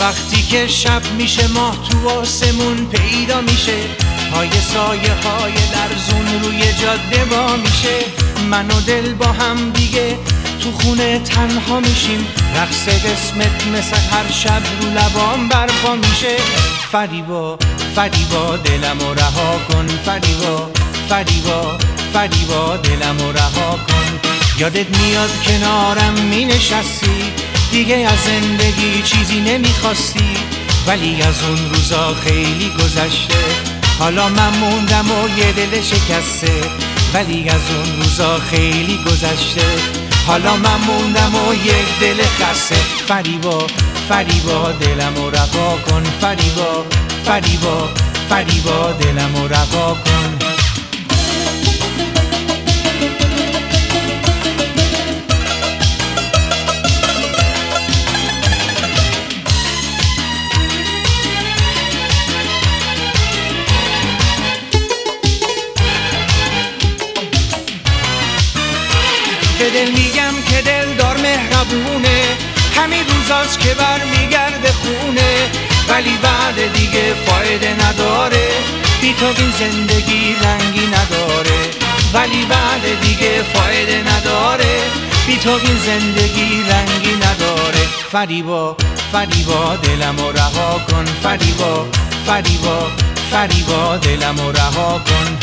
وقتی که شب میشه ماه تو آسمون پیدا میشه، پای سایه های لرزون روی جاده وا میشه. من و دل با هم دیگه تو خونه تنها میشیم، رقص قسمت مثل هر شب رو لبام برپا میشه. فریبا فریبا دلمو رها کن، فریبا فریبا فریبا دلمو رها کن. یادت میاد کنارم می نشستی، دیگه از زندگی چیزی نمیخواستی، ولی از اون روزا خیلی گذشته. حالا من موندم و یه دل شکسته، ولی از اون روزا خیلی گذشته. حالا من موندم و یک دل خسته. فریبا فریبا دلمو رها کن، فریبا فریبا فریبا دلمو رها کن. به دل میگم که دلدار مهربونه، همین روزاست که برمیگرده خونه، ولی بعد دیگه فایده نداره، بی تو این زندگی رنگی نداره. ولی بعد دیگه فایده نداره، بی تو این زندگی رنگی نداره. فریبا فریبا دلمو رها کن، فریبا فریبا فریبا دلمو رها کن.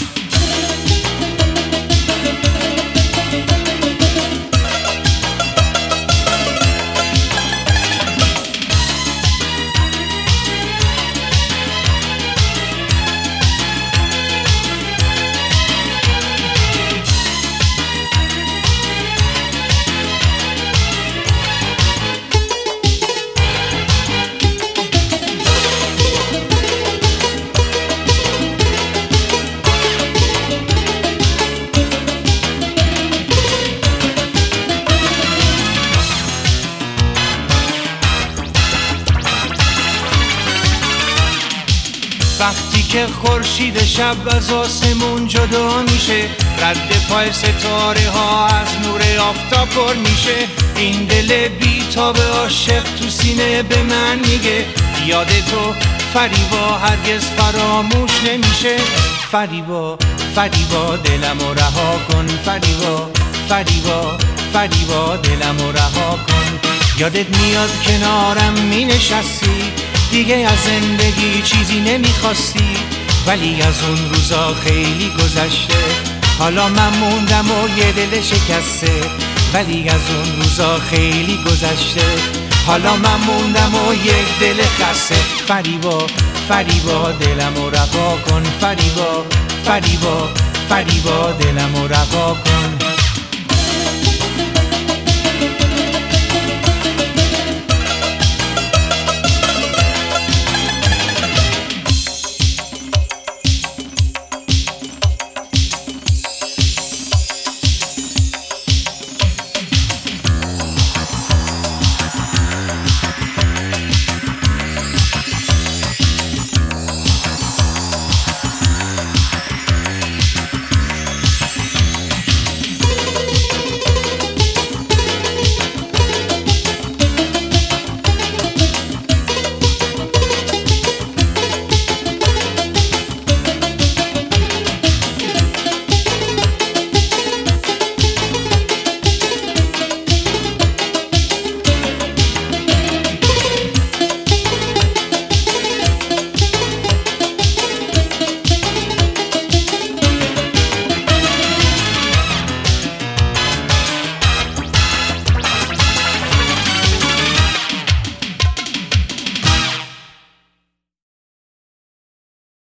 وقتی که خورشید شب از آسمون جدا میشه، رد پای ستاره ها از نور آفتاب پر میشه. این دل بی‌تاب عاشق تو سینه به من میگه، یاد تو فریبا هرگز فراموش نمیشه. فریبا فریبا دلمو رها کن، فریبا فریبا فریبا دلمو رها کن. یادت میاد کنارم می نشستی، دیگه از زندگی چیزی نمیخواستی، ولی از اون روزا خیلی گذشته. حالا من موندم و یه دل شکسته، ولی از اون روزا خیلی گذشته. حالا من موندم و یک دل خسته. فریبا فریبا دلمو رها کن، فریبا فریبا فریبا دلمو رها کن.